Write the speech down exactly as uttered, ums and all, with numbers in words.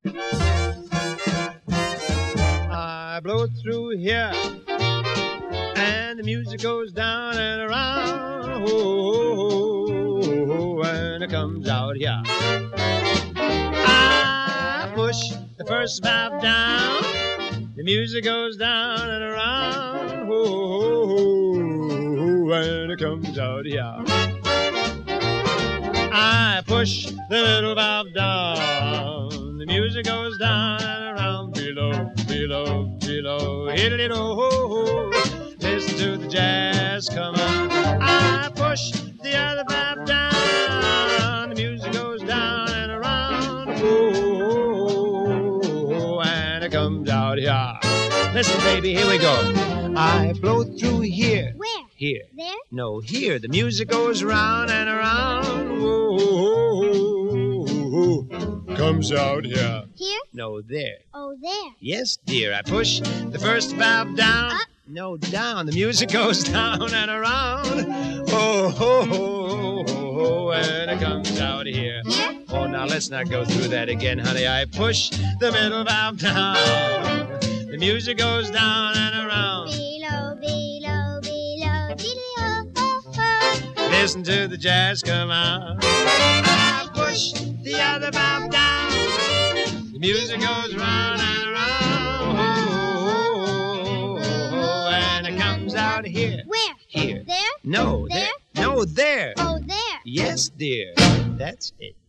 I blow through here, and the music goes down and around, oh, and it comes out here. I push the first valve down, the music goes down and around, oh, and it comes out here. I push the little valve down, the music goes down and around, below, below, below, hit-a-little-ho-ho. Listen to the jazz come on. I push the other valve down, the music goes down and around, oh, and it comes out here. Listen, baby, here we go. I blow through here. Where? Here. There? No, here. The music goes round and around, oh, comes out here. Here? No, there. Oh, there. Yes, dear. I push the first valve down. Up. No, down. The music goes down and around. Oh, ho, ho, ho, ho, and it comes out here. Here? Oh, now let's not go through that again, honey. I push the middle valve down. The music goes down and around. Below, below, below, below, oh, oh. Listen to the jazz come out. I push the other valve down. The music goes round and around. Oh, and it comes out here. Where? Here. There? No, There? there. No, there. Oh, there. Yes, dear. That's it.